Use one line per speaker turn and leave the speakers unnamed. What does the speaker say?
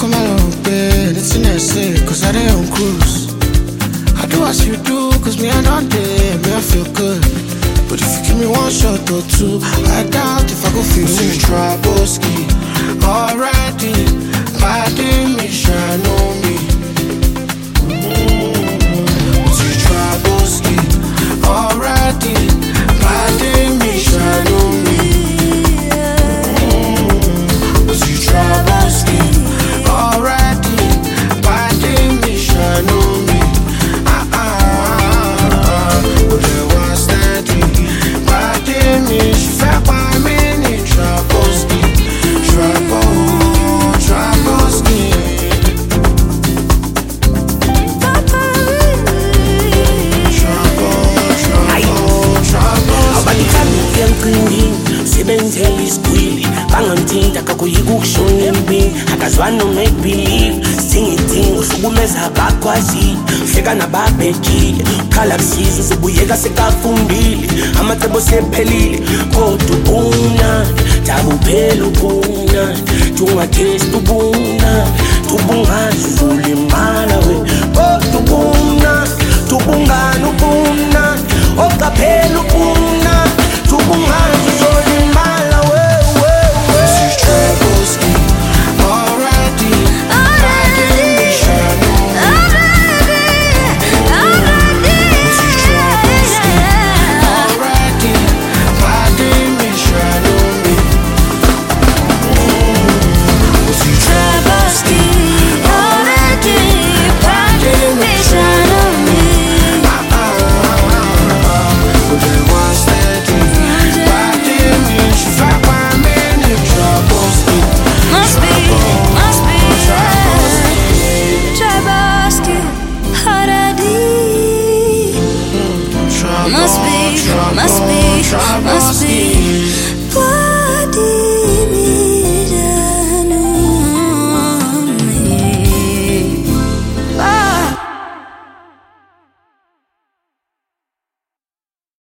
come along, babe. It's in SA, cause I dey on cruise. I do as you do, cause me I don't dare, me I feel good. But if you give me one shot or two, I doubt if I go feel you try Boski. Already, body me, shine on me. You try Boski. Already, body me, shine on me. You try Boski. Already, body me, shine on me.
Sibenzeli squealy bangamthinta kakuyika ukushona empini akazwani no make believe singidinga uhlukumeza abakwazi hleka nababhejile ukhala kusiza uzobuyeka sekafundile amacebo sephelile kodwa ubumnandi jabuphela ubumnandi tungathesti ubumnandi tubungazi uzolimala we kodwa ubumnandi tubungani